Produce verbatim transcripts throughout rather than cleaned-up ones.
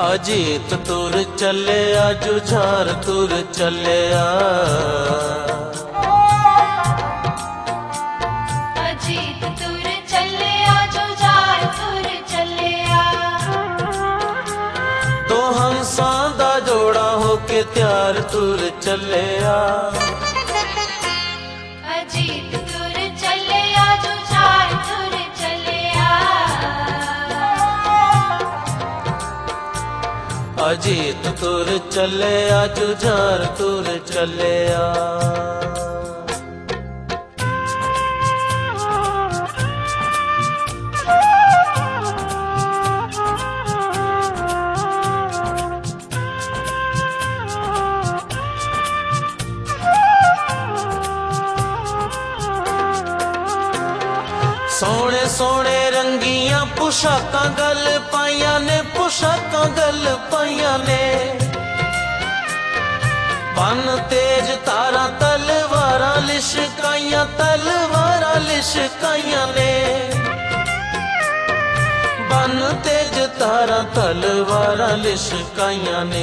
अजीत तुर चलिया जुझार तुर चलिया। अजीत तुर चलिया जुझार तुर चलिया। तो हंसा दा जोड़ा होके त्यार तुर चलिया। अजीत तुर चलिया जुझार तुर चलिया। अजीत तुर चलिया जुझार तुर चलिया। सोने सोने रंगियां पोशाकां गल पाइया ने, पोशाकां गल पाइया ने। बन तेज तारा तलवारां लिशकाइयां, तलवारां लिशकाइयां ने। बन तेज तारा तलवारां लिशकाइयां ने।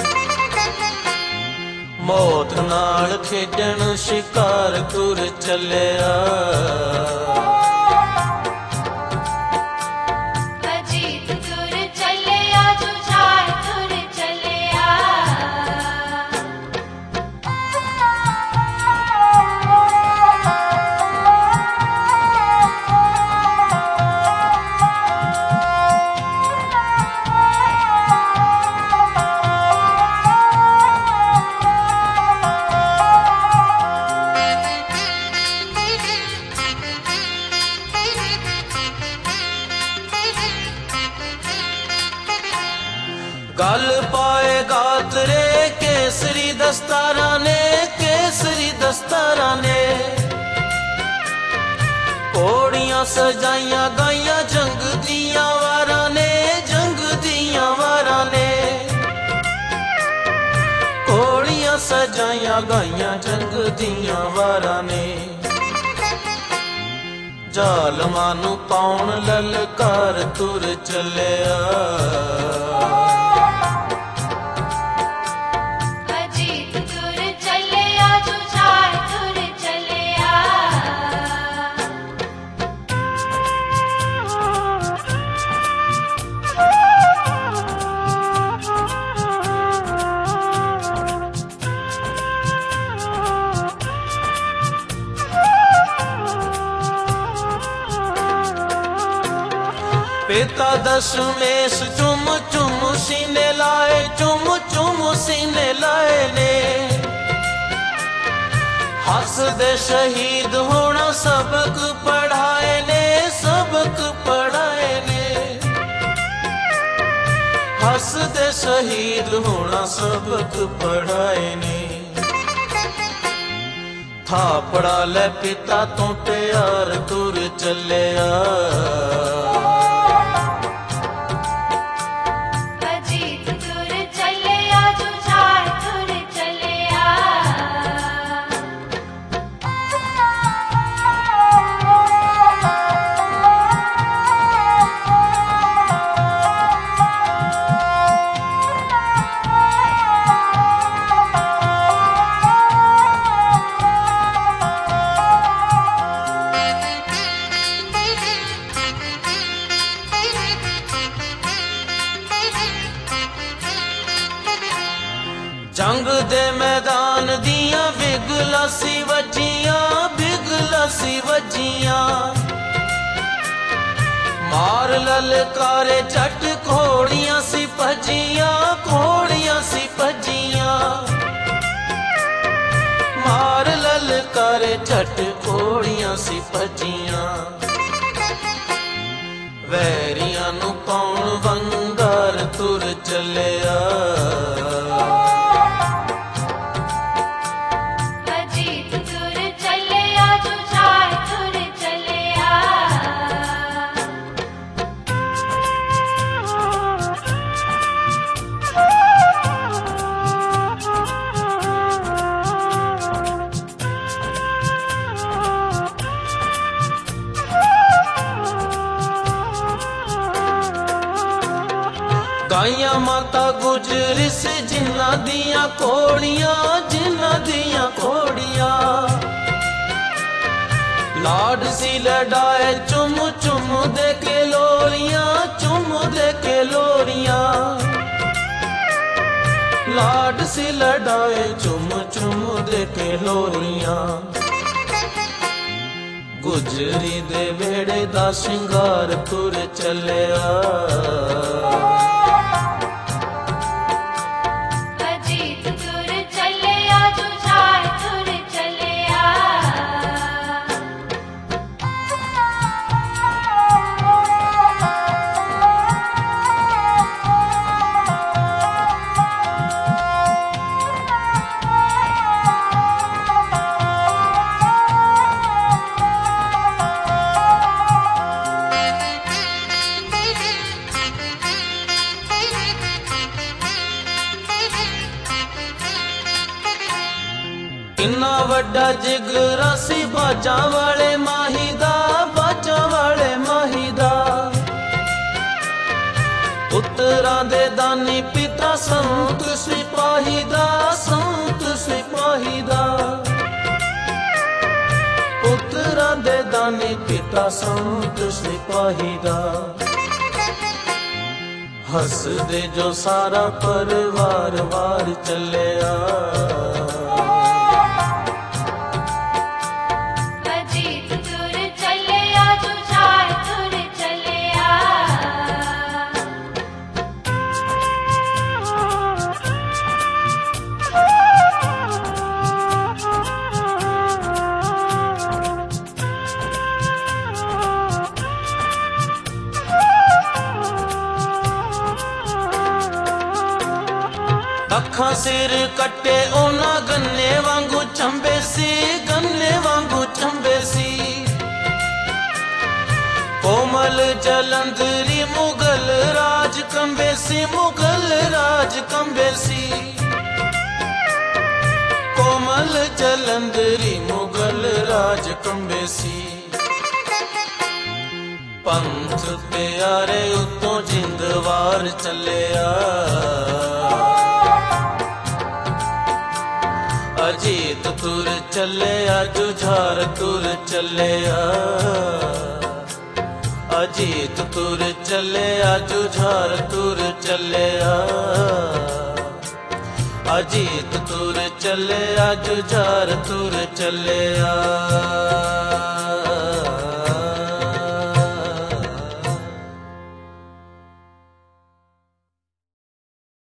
मौत नाल खेडण शिकार तुर चलिया। गल पाए गात रे केसरी दस्तारा ने, केसरी दस्तारा ने। घोड़ियां सजाइयां गाइयां जंग दियां वारा ने, जंग दियां वारा ने। घोड़ियां सजाइयां गाइयां जंग दियां वारा ने। जालमां नूं पाउण ललकार तुर चलिया। पिता दशमेश चुम चुम सीने लाए, चुम चुम सीने लाए ने। हस दे शहीद होना सबक पढ़ाए ने, सबक पढ़ाए ने। हस दे शहीद होना सबक पढ़ाए ने। थापड़ा ले पिता तो प्यार तुर चलिया। जंग दे मैदान दियां बिगलासी वजियां, बिगलासी वजियां। मार ललकारे झट घोड़ियां सी भजियां, घोड़ियां सी भजियां। मार ललकारे झट घोड़ियां सी भजियां। वैरियां नूं पाउण वंगार तुर चलिया। गाइयां माता गुजरी सी जिन्ना दियां कोड़ियां, जिन्ना दियां कोड़ियां। लाड सी लड़ाए चुम चुम दे के लोरियां, चुम दे के लोरियां। लाड सी लड़ाए चुम चुम दे के लोरियां। गुजरी दे वेड़े दा शिंगार तुर चलिया। अजीत तुर चलिया, जुझार तुर चलिया। किन्ना वड्डा जिगरा सी बाजा वाले माही दा, बाजा वाले माही दा। पुत्तरां दे दानी पिता संत सिपाही दा, संत सिपाही दा। पुत्तरां दे दानी पिता संत सिपाही दा। हस दे जो सारा परिवार वार चलिया। अखा सिर कट्टे ओना गन्ने वांगू चंबे सी, गन्ने वांगू चंबे सी। कोमल जलंधरी मुगल राज कंबे सी, मुगल राज कंबे सी। कोमल जलंधरी मुगल राज कंबे सी। पंथ प्यारे उतों जिंदवार चलिया। अजीत तुर चलिया, जुझार तुर चलिया। अजीत तुर चलिया, जुझार तुर चलिया। अजीत तुर चलिया, जुझार तुर चलिया।